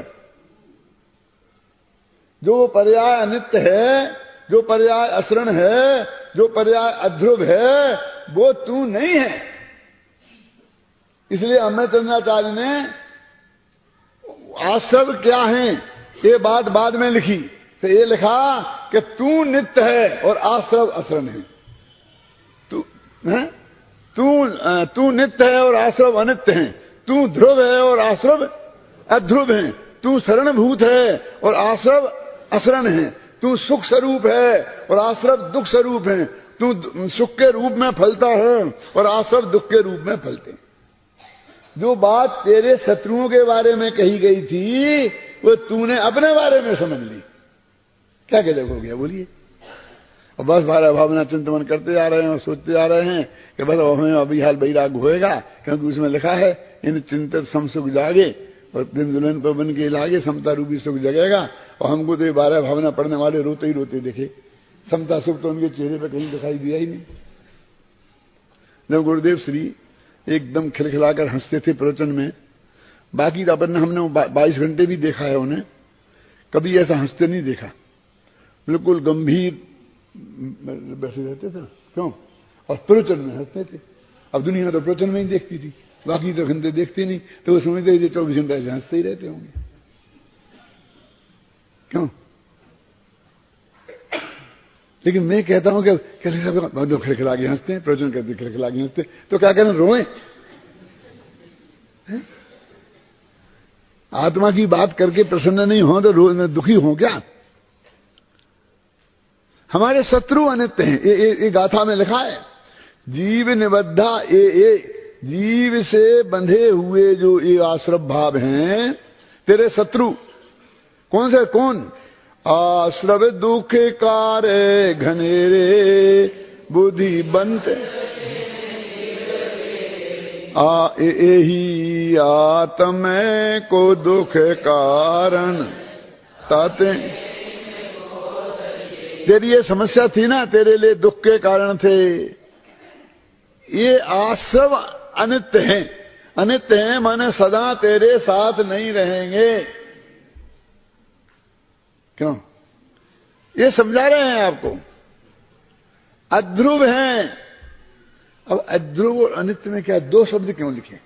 जो पर्याय अनित्य है, जो पर्याय अशरण है, जो पर्याय अध्रुव है, वो तू नहीं है। इसलिए अमृत चंद्राचार्य ने आश्रव क्या है ये बात बाद में लिखी, तो ये लिखा कि तू नित्य है और आश्रव अशरण है। तू है तू तू नित्य है और आश्रव अनित्य है। तू ध्रुव है और आश्रव अध्रुव है। तू शरणभूत है और आश्रव अशरण है। तू सुख स्वरूप है और आश्रव दुख स्वरूप है। तू सुख के रूप में फलता है और आश्रव दुख के रूप में फलते हैं। जो बात तेरे शत्रुओं के बारे में कही गई थी वो तूने अपने बारे में समझ ली। क्या क्या देखोगे, बोलिए। और बस बारह भावना चिंतन करते जा रहे हैं और सोचते जा रहे हैं कि बस हमें अभी हाल बैराग होएगा, क्योंकि उसमें लिखा है इन चिंतित सम सुख जागे और दिन दुल्हन पर बन के लागे, समता रूपी सुख जगेगा। और हमको तो ये बारह भावना पढ़ने वाले रोते ही रोते देखे, समता सुख तो उनके चेहरे पर कहीं दिखाई दिया ही नहीं। जब गुरुदेव श्री एकदम खिलखिलाकर हंसते थे प्रवचन में, बाकी अपन ने हमने बाईस घंटे भी देखा है उन्हें, कभी ऐसा हंसते नहीं देखा। बिल्कुल गंभीर बैठे रहते थे, क्यों, और प्रवचन में हंसते थे। अब दुनिया तो प्रवचन में ही देखती थी, बाकी तो घंटे देखती नहीं, तो वो समझते थे चौबीस घंटे ऐसे हंसते ही रहते होंगे। क्यों? लेकिन मैं कहता हूं कि खिलखिला के हंसते हैं, प्रवचन करते खिलखिला के हंसते, तो क्या करें, रोएं? आत्मा की बात करके प्रसन्न नहीं हो तो रो दुखी हो क्या? हमारे शत्रु अनित्य हैं। ये, ये, ये गाथा में लिखा है, जीव निबद्धा ये, ये जीव से बंधे हुए जो ये आश्रव भाव हैं तेरे शत्रु। कौन से कौन? आश्रव दुख कारे घनेरे बुद्धि बंत आ यही आत्म को दुख कारण ताते। तेरी ये समस्या थी ना, तेरे लिए दुख के कारण थे। ये आश्रव अनित्य हैं। अनित्य हैं माने सदा तेरे साथ नहीं रहेंगे। क्यों? ये समझा रहे हैं आपको। अध्रुव हैं। अब अध्रुव और अनित्य में क्या, दो शब्द क्यों लिखे?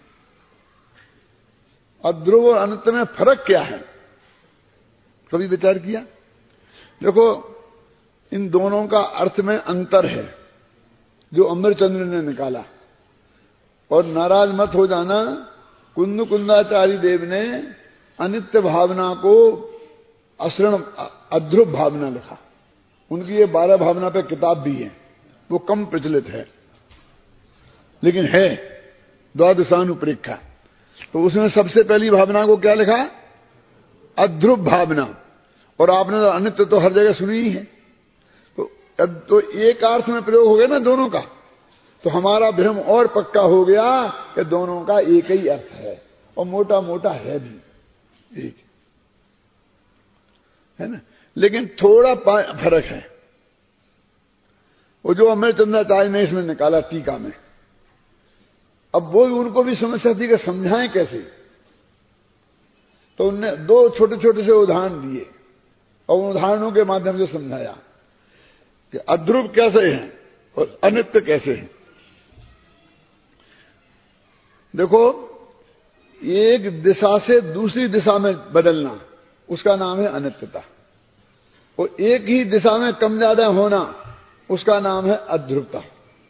अध्रुव और अनित्य में फर्क क्या है, कभी विचार किया? देखो, इन दोनों का अर्थ में अंतर है जो अमरचंद्र ने निकाला। और नाराज मत हो जाना, कुंद कुंदाचार्य देव ने अनित्य भावना को अशरण अध्रुव भावना लिखा, उनकी ये बारह भावना पे किताब भी है, वो कम प्रचलित है लेकिन है, द्वादशानुप्रेक्षा। तो उसमें सबसे पहली भावना को क्या लिखा? अध्रुव भावना। और आपने अनित्य तो हर जगह सुनी ही है, तो, तो एक अर्थ में प्रयोग हो गया ना दोनों का, तो हमारा भ्रम और पक्का हो गया कि दोनों का एक ही अर्थ है और मोटा मोटा है भी एक, है ना। लेकिन थोड़ा फर्क है, वो जो अमरचंद्राचार्य ने इसमें निकाला टीका में। अब वो उनको भी समस्या थी कि समझाएं कैसे, तो उनने दो छोटे छोटे से उदाहरण दिए और उन उदाहरणों के माध्यम से समझाया कि अध्रुव कैसे हैं और अनित्य कैसे हैं। देखो, एक दिशा से दूसरी दिशा में बदलना उसका नाम है अनित्यता, और एक ही दिशा में कम ज्यादा होना उसका नाम है अध्रुवता।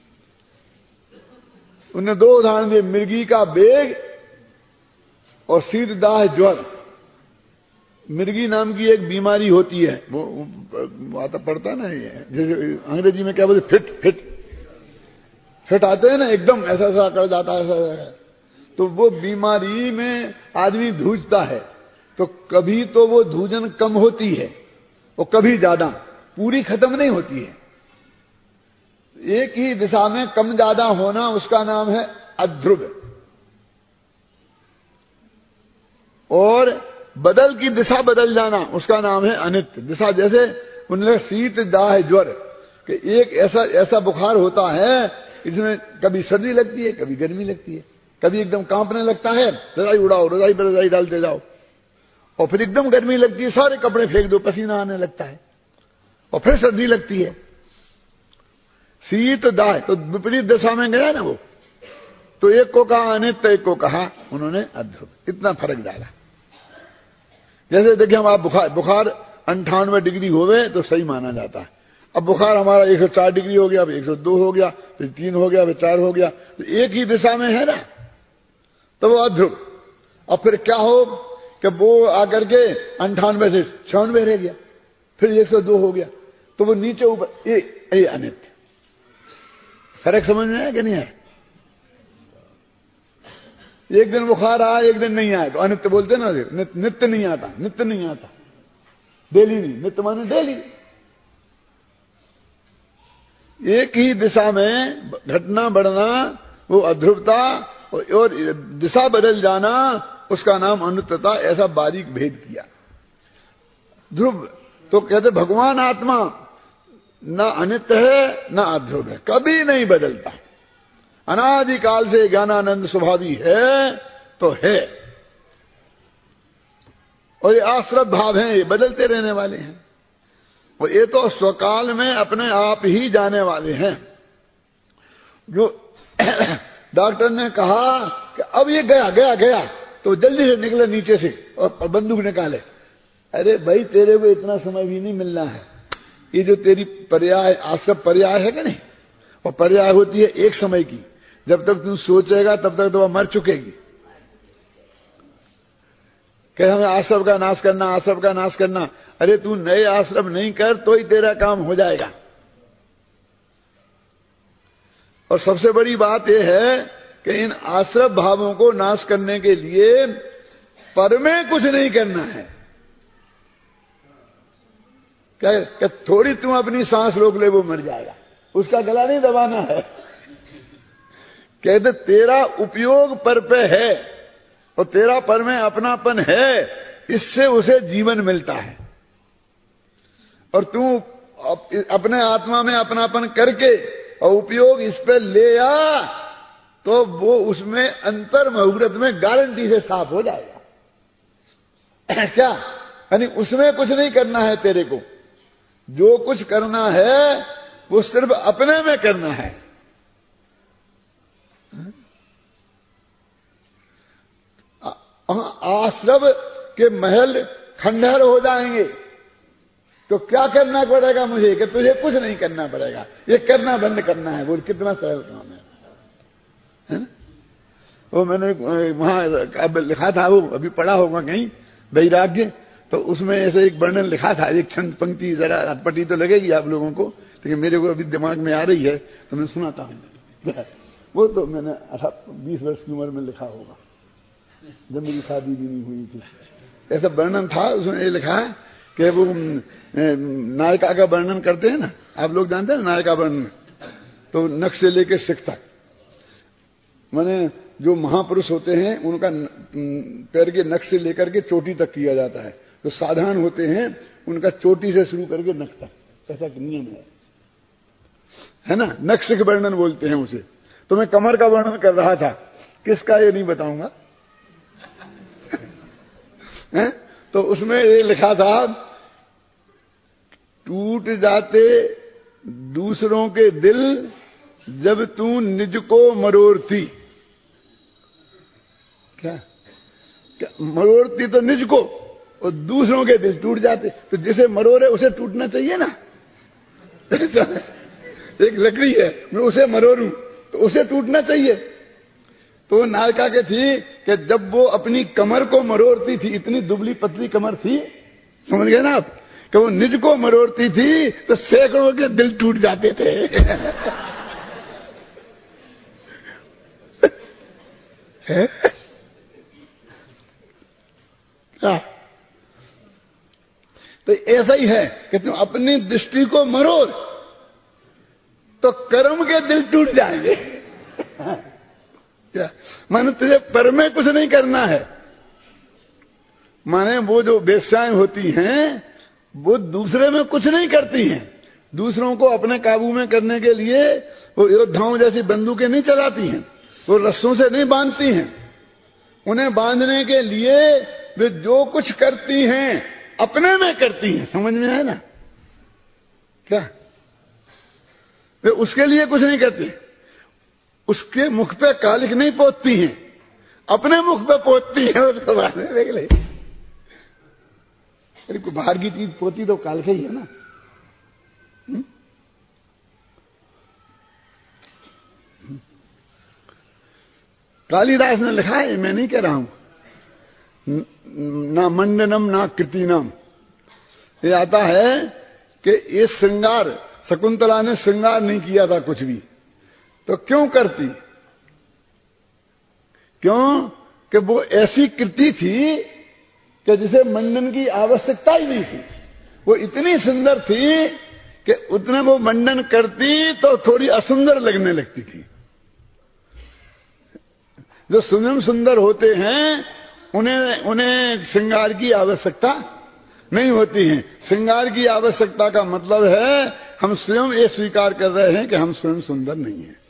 उन्होंने दो उदाहरण दिए, मृगी का बेग और शीतदाह ज्वर। मृगी नाम की एक बीमारी होती है, वो आता पड़ता ना, ये जैसे अंग्रेजी में क्या बोलते, फिट फिट फिट आते हैं ना, एकदम ऐसा ऐसा कर जाता है ऐसा। तो वो बीमारी में आदमी धूजता है, तो कभी तो वो धूजन कम होती है और कभी ज्यादा, पूरी खत्म नहीं होती है। एक ही दिशा में कम ज्यादा होना उसका नाम है अध्रुव, और बदल की दिशा बदल जाना उसका नाम है अनित्य। दिशा जैसे उन्हें शीत दाह ज्वर, कि एक ऐसा ऐसा बुखार होता है इसमें कभी सर्दी लगती है, कभी गर्मी लगती है, कभी एकदम कांपने लगता है, रजाई उड़ाओ, रजाई पर रजाई डालते जाओ, और फिर एकदम गर्मी लगती है, सारे कपड़े फेंक दो, पसीना आने लगता है, और फिर सर्दी लगती है। शीत दाह तो विपरीत दिशा में गया ना वो, तो एक को कहा अनित्य, एक को कहा उन्होंने अध्रुव। इतना फर्क डाला। जैसे देखिए, हम आप बुखार बुखार अंठानवे डिग्री होवे तो सही माना जाता है। अब बुखार हमारा एक सौ चार डिग्री हो गया, अब एक सौ दो हो गया, फिर तीन हो गया, फिर चार हो गया, तो एक ही दिशा में है ना, तो वो अध्रुव। अब फिर क्या हो कि वो आकर के अंठानवे से छियानवे रह गया, फिर एक सौ दो हो गया, तो वो नीचे ऊपर, ये अनित्य। फर्क समझ में आया कि नहीं है? एक दिन बुखार आया, एक दिन नहीं आया, तो अनित्य बोलते ना, नित्य नहीं आता, नित्य नहीं आता, डेली नहीं, नित्य माने डेली। एक ही दिशा में घटना बढ़ना वो अध्रुवता, और दिशा बदल जाना उसका नाम अनित्यता। ऐसा बारीक भेद किया। ध्रुव तो कहते भगवान आत्मा ना अनित्य है ना अध्रुव है, कभी नहीं बदलता, अनादिकाल से ज्ञानानंद स्वभावी है तो है, और ये आश्रत भाव हैं, ये बदलते रहने वाले हैं, और ये तो स्वकाल में अपने आप ही जाने वाले हैं। जो डॉक्टर ने कहा कि अब ये गया गया गया, तो जल्दी से निकले नीचे से और बंदूक निकाले। अरे भाई, तेरे को इतना समय भी नहीं मिलना है। ये जो तेरी पर्याय, आश्रत पर्याय है कि नहीं, और पर्याय होती है एक समय की, जब तक तू सोचेगा तब तक तो वह मर चुकेगी। कह हमें आश्रम का नाश करना, आश्रम का नाश करना, अरे तू नए आश्रम नहीं कर तो ही तेरा काम हो जाएगा। और सबसे बड़ी बात यह है कि इन आश्रम भावों को नाश करने के लिए पर में कुछ नहीं करना है। क्या, क्या थोड़ी तुम अपनी सांस रोक ले वो मर जाएगा, उसका गला नहीं दबाना है। कहते तेरा उपयोग पर पे है और तेरा पर में अपनापन है, इससे उसे जीवन मिलता है। और तू अपने आत्मा में अपनापन करके और उपयोग इस पे ले आ, तो वो उसमें अंतर मुहूर्त में गारंटी से साफ हो जाएगा। क्या यानी उसमें कुछ नहीं करना है तेरे को, जो कुछ करना है वो सिर्फ अपने में करना है। आश्रम के महल खंडहर हो जाएंगे तो क्या करना पड़ेगा मुझे, कि तुझे कुछ नहीं करना पड़ेगा, ये करना बंद करना है। बोल कितना सरल काम है, है ना? वो मैंने वहां लिखा था, वो अभी पढ़ा होगा कहीं, वैराग्य। तो उसमें ऐसे एक वर्णन लिखा था, एक छंद पंक्ति, जरा अटपटी तो लगेगी आप लोगों को, लेकिन मेरे को अभी दिमाग में आ रही है तो मैं सुनाता हूं। वो तो मैंने अठारह बीस वर्ष की उम्र में लिखा होगा, जब मेरी शादी भी नहीं हुई थी। ऐसा वर्णन था, उसमें ये लिखा है कि वो नायिका का वर्णन करते हैं ना, आप लोग जानते हैं नायिका वर्णन, तो नख से लेकर सिख तक, माने जो महापुरुष होते हैं उनका पैर के नख से लेकर के चोटी तक किया जाता है, जो साधारण होते हैं उनका चोटी से शुरू करके नख तक, ऐसा नियम है, है ना। नख सिख वर्णन बोलते हैं उसे। तो मैं कमर का वर्णन कर रहा था, किसका ये नहीं बताऊंगा है? तो उसमें ये लिखा था, टूट जाते दूसरों के दिल जब तू निज को मरोड़ती। क्या क्या मरोड़ती तो निज को, और दूसरों के दिल टूट जाते, तो जिसे मरोड़े उसे टूटना चाहिए ना। एक लकड़ी है, मैं उसे मरोड़ूं तो उसे टूटना चाहिए। तो नायिका के थी कि जब वो अपनी कमर को मरोड़ती थी, इतनी दुबली पतली कमर थी, समझ गए ना आप, कि वो निज को मरोड़ती थी तो सैकड़ों के दिल टूट जाते थे। है? क्या? तो ऐसा ही है कि तुम अपनी दृष्टि को मरोड़ तो कर्म के दिल टूट जाएंगे। क्या माने तुझे पर में कुछ नहीं करना है। माने वो जो वेश्याएं होती हैं वो दूसरे में कुछ नहीं करती हैं, दूसरों को अपने काबू में करने के लिए वो योद्धाओं जैसी बंदूकें नहीं चलाती हैं, वो रस्सों से नहीं बांधती हैं। उन्हें बांधने के लिए वे जो कुछ करती हैं अपने में करती हैं, समझ में आया ना। क्या वे उसके लिए कुछ नहीं करती, उसके मुख पे कालिक नहीं पोतती हैं, अपने मुख पे पोतती हैं, उसको बाद में देख ले। अरे कोई बाहर की चीज पोती तो कालिक ही है ना। हुँ? कालिदास ने लिखा है, मैं नहीं कह रहा हूं, ना मंडनम ना कृतिनम, ये आता है कि ये श्रृंगार, शकुंतला ने श्रृंगार नहीं किया था कुछ भी, तो क्यों करती? क्यों कि वो ऐसी कृति थी कि जिसे मंडन की आवश्यकता ही नहीं थी। वो इतनी सुंदर थी कि उतना वो मंडन करती तो थोड़ी असुंदर लगने लगती थी। जो स्वयं सुंदर होते हैं उन्हें उन्हें श्रृंगार की आवश्यकता नहीं होती है। श्रृंगार की आवश्यकता का मतलब है हम स्वयं ये स्वीकार कर रहे हैं कि हम स्वयं सुंदर नहीं हैं।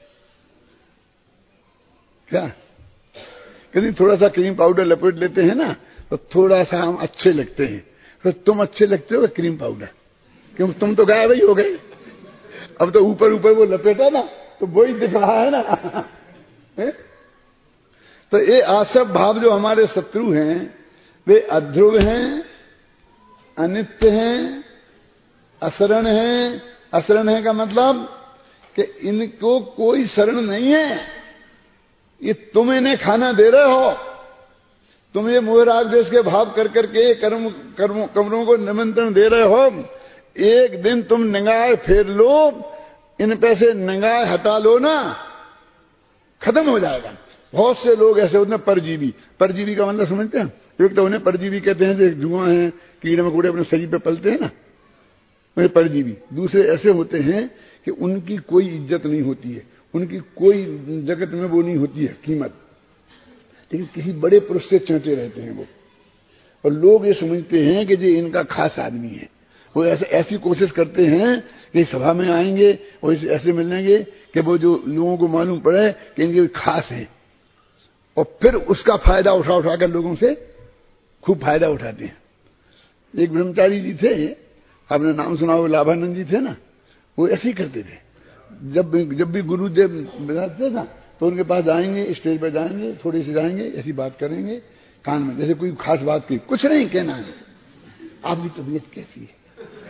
क्या कहीं थोड़ा सा क्रीम पाउडर लपेट लेते हैं ना तो थोड़ा सा हम अच्छे लगते हैं, तो तुम अच्छे लगते हो क्रीम पाउडर, क्योंकि तुम तो गायब ही हो गए। अब तो ऊपर ऊपर वो लपेटा ना तो वो ही दिख रहा है ना। है? तो ये आसव भाव जो हमारे शत्रु हैं वे अध्रुव हैं, अनित्य हैं, अशरण हैं। अशरण है का मतलब कि इनको कोई शरण नहीं है, ये तुम इन्हें खाना दे रहे हो। तुम ये मोहराग देश के भाव कर करके कर्म कर्म कमरों को निमंत्रण दे रहे हो। एक दिन तुम निगाह फेर लो, इन पैसे निगाह हटा लो ना, खत्म हो जाएगा। बहुत से लोग ऐसे होते हैं परजीवी। परजीवी का मतलब समझते हैं? एक तो उन्हें परजीवी कहते हैं जो जुआ है, कीड़े मकोड़े अपने शरीर पे पलते हैं ना, उन्हें परजीवी। दूसरे ऐसे होते हैं कि उनकी कोई इज्जत नहीं होती है, उनकी कोई जगत में वो नहीं होती है कीमत, लेकिन किसी बड़े पुरुष से चढ़ते रहते हैं वो, और लोग ये समझते हैं कि ये इनका खास आदमी है। वो ऐसे ऐसी कोशिश करते हैं कि सभा में आएंगे और ऐसे मिलेंगे कि वो जो लोगों को मालूम पड़े कि इनके खास है, और फिर उसका फायदा उठा उठा कर लोगों से खूब फायदा उठाते हैं। एक ब्रह्मचारी जी थे, आपने नाम सुना हो, लाभानंद जी थे ना, वो ऐसे ही करते थे। जब जब भी गुरुदेव बताते ना तो उनके पास जाएंगे, स्टेज पर जाएंगे, थोड़ी सी जाएंगे, ऐसी बात करेंगे कान में, जैसे कोई खास बात की, कुछ नहीं कहना है, आपकी तबीयत कैसी है।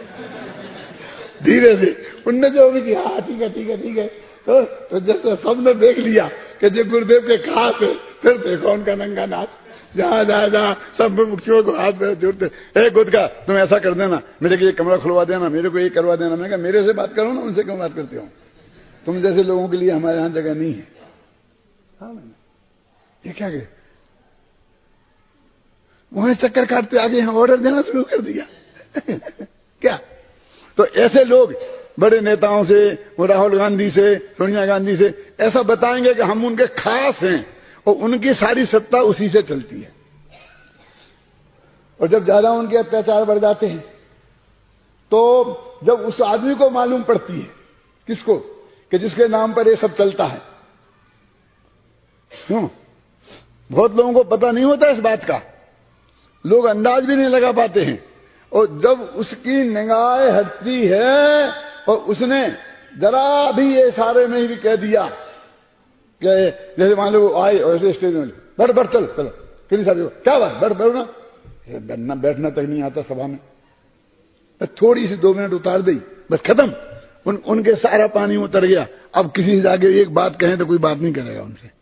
धीरे से उनने जो भी किया, हाँ ठीक है ठीक है ठीक है, तो, तो जैसे सबने देख लिया कि जो गुरुदेव के खास है, फिर देखो उनका नंगा नाच। जहां जहां जहां सब मुखियों को हाथ में जोड़ते, ए गुदका तुम ऐसा कर देना, मेरे को ये कमरा खुलवा देना, मेरे को ये करवा देना। मैं कहा मेरे से बात करो ना, उनसे क्यों बात करते हो? तुम जैसे लोगों के लिए हमारे यहां जगह नहीं है। हाँ ये क्या गए वहां चक्कर काटते आगे यहां ऑर्डर देना शुरू कर दिया। क्या? तो ऐसे लोग बड़े नेताओं से, वो राहुल गांधी से, सोनिया गांधी से ऐसा बताएंगे कि हम उनके खास हैं और उनकी सारी सत्ता उसी से चलती है। और जब ज्यादा उनके अत्याचार बढ़ जाते हैं तो जब उस आदमी को मालूम पड़ती है, किसको, कि जिसके नाम पर ये सब चलता है, क्यों? बहुत लोगों को पता नहीं होता इस बात का, लोग अंदाज भी नहीं लगा पाते हैं। और जब उसकी निगाह हटती है और उसने जरा भी ये सारे में भी कह दिया कि जैसे मान लो आए और ऐसे स्टेज में बढ़ बढ़ चल चलो कितनी सारी क्या बात बढ़ बढ़ ना, बैठना बैठना तक नहीं आता सभा में, थोड़ी सी दो मिनट उतार दी बस खत्म, उन, उनके सारा पानी उतर गया। अब किसी से जाके एक बात कहें तो कोई बात नहीं करेगा उनसे।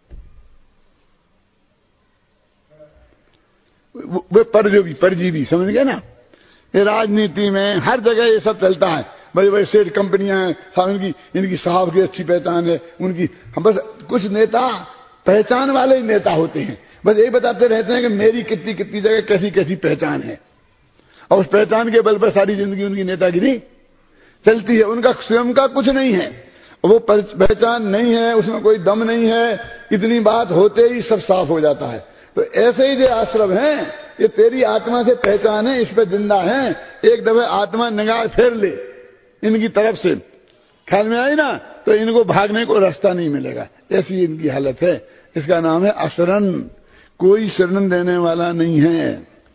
वे परजीवी परजीवी समझ गए ना। ये राजनीति में हर जगह ये सब चलता है, बड़ी बड़ी सेठ कंपनियां हैं, इनकी इनकी साहब की अच्छी पहचान है उनकी। हम बस कुछ नेता पहचान वाले ही नेता होते हैं, बस यही बताते रहते हैं कि मेरी कितनी कितनी जगह कैसी कैसी पहचान है, और उस पहचान के बल पर सारी जिंदगी उनकी नेतागिरी चलती है। उनका स्वयं का कुछ नहीं है, वो पहचान नहीं है, उसमें कोई दम नहीं है, इतनी बात होते ही सब साफ हो जाता है। तो ऐसे ही जो आश्रम है ये तेरी आत्मा से पहचान है, इस पे जिंदा है, एक दफे आत्मा निगाह फेर ले इनकी तरफ से, ख्याल में आई ना, तो इनको भागने को रास्ता नहीं मिलेगा। ऐसी इनकी हालत है। इसका नाम है अशरण, कोई शरण देने वाला नहीं है।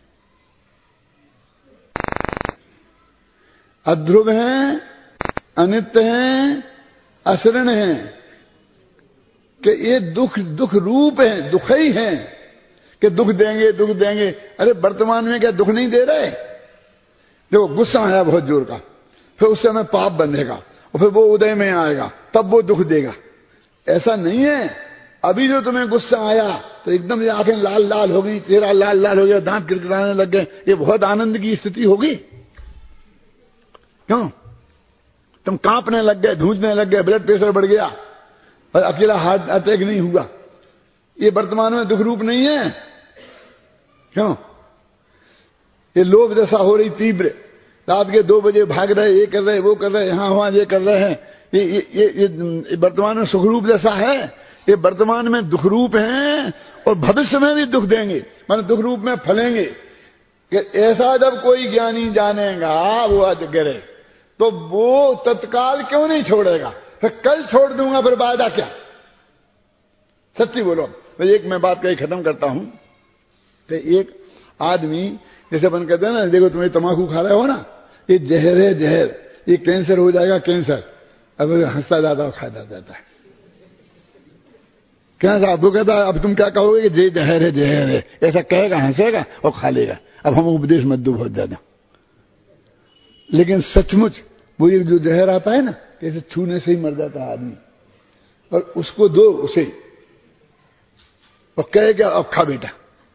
अध्रुव हैं, अनित्य हैं, अशरण हैं, कि ये दुख दुख रूप हैं, दुखई हैं, कि दुख देंगे दुख देंगे। अरे वर्तमान में क्या दुख नहीं दे रहे? देखो गुस्सा आया बहुत जोर का, फिर उस समय पाप बंधेगा और फिर वो उदय में आएगा, तब वो दुख देगा। ऐसा नहीं है। अभी जो तुम्हें गुस्सा आया तो एकदम ये आंखें लाल लाल हो गई, चेहरा लाल लाल हो गया, दांत किरकिराने लग गए, ये बहुत आनंद की स्थिति होगी। क्यों? तुम कांपने लग गए, धूंझने लग गए, ब्लड प्रेशर बढ़ गया और अकेला हार्ट अटैक नहीं हुआ। ये वर्तमान में दुख रूप नहीं है। क्यों? ये लोभ दशा हो रही तीव्र, रात के दो बजे भाग रहे, ये कर रहे, वो कर रहे, यहां वहां ये कर रहे हैं, ये ये ये वर्तमान में सुखरूप दशा है। ये वर्तमान में दुख रूप हैं और भविष्य में भी दुख देंगे, माने दुख रूप में फलेंगे। कि ऐसा जब कोई ज्ञानी जानेगा वो आज गिरे तो वो तत्काल क्यों नहीं छोड़ेगा? फिर कल छोड़ दूंगा, फिर वादा क्या? सच्ची बोलो। एक मैं बात कही खत्म करता हूं। तो एक आदमी जैसे अपन कहते हैं ना, देखो तुम्हें तंबाकू खा रहे हो ना, ये जहर है जहर, ये कैंसर हो जाएगा कैंसर। अब हंसता जाता और खाता जाता है। क्या साहब? वो कहता है अब तुम क्या कहोगे कि ये जहर है जहर है, ऐसा कहेगा, हंसेगा और खा लेगा। अब हम उपदेश मत दो बहुत ज्यादा, लेकिन सचमुच वो एक जो जहर आता है ना, कैसे छूने से ही मर जाता है आदमी, और उसको दो उसे और कहेगा अब खा बेटा।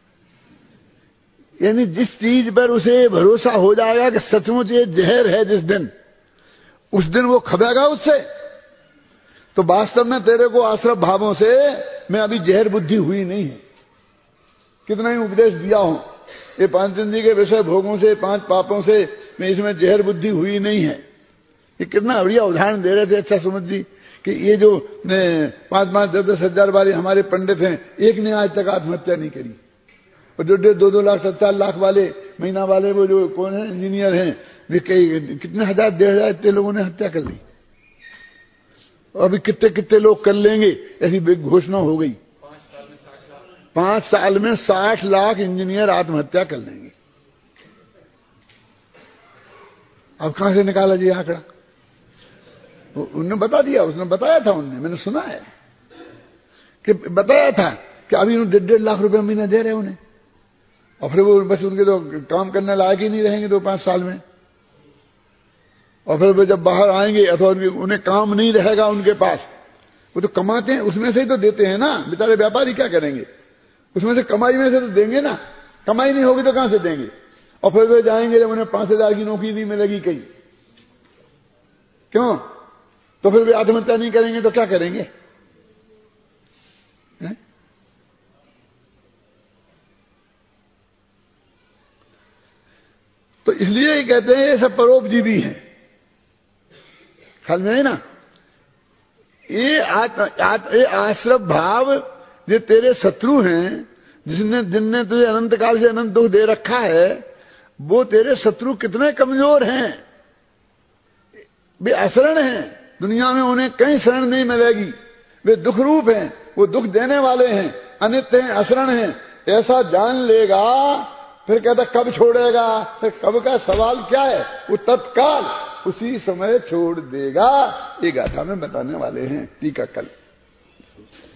यानी जिस चीज पर उसे भरोसा हो जाएगा कि सचमुच ये जहर है, जिस दिन उस दिन वो खबेगा उससे। तो वास्तव में तेरे को आश्रम भावों से मैं अभी जहर बुद्धि हुई नहीं है। कितना ही उपदेश दिया हूं, ये पांच इंद्रिय के विषय भोगों से, पांच पापों से मैं इसमें जहर बुद्धि हुई नहीं है। ये कितना बढ़िया उदाहरण दे रहे थे अच्छा सुमत जी, कि ये जो पांच पांच दस दस हजार वाले हमारे पंडित हैं, एक ने आज तक आत्महत्या नहीं करी। और जो डेढ़ दो दो लाख सत्तर लाख वाले महीना वाले वो जो कौन है इंजीनियर हैं, वे कई कितने हजार डेढ़ हजार इतने लोगों ने हत्या कर ली। और अभी कितने कितने लोग कर लेंगे, ऐसी घोषणा हो गई। पांच साल में साठ लाख इंजीनियर आत्महत्या कर लेंगे। अब कहां से निकाला जी आंकड़ा? उन्होंने बता दिया, उसने बताया था, उन्होंने, मैंने सुना है कि बताया था कि अभी उन्हें डेढ़ डेढ़ लाख रुपए महीने दे रहे उन्हें, और फिर वो बस उनके तो काम करने लायक ही नहीं रहेंगे दो पांच साल में। और फिर वो जब बाहर आएंगे अथवा उन्हें काम नहीं रहेगा उनके पास, वो तो कमाते हैं उसमें से ही तो देते हैं ना। बेचारे व्यापारी क्या करेंगे? उसमें से कमाई में से तो देंगे ना, कमाई नहीं होगी तो कहां से देंगे। और फिर वे जाएंगे जब उन्हें पांच हजार की नौकरी नहीं मिलेगी कहीं, क्यों? तो फिर वे आत्महत्या नहीं करेंगे तो क्या करेंगे? है? तो इसलिए ही कहते हैं ये सब परोपजीवी है। ख्याल में है ना? ये आत्म आत, ये आश्रम भाव जो तेरे शत्रु हैं, जिसने जिनने तुझे अनंत काल से अनंत दुख दे रखा है, वो तेरे शत्रु कितने कमजोर हैं। वे अशरण हैं, दुनिया में उन्हें कहीं शरण नहीं मिलेगी। वे दुख रूप हैं, वो दुख देने वाले हैं, अनित्य हैं, अशरण हैं। ऐसा जान लेगा फिर कहता कब छोड़ेगा? फिर कब का सवाल क्या है? वो तत्काल उसी समय छोड़ देगा। ये गाथा में बताने वाले हैं टीका कल।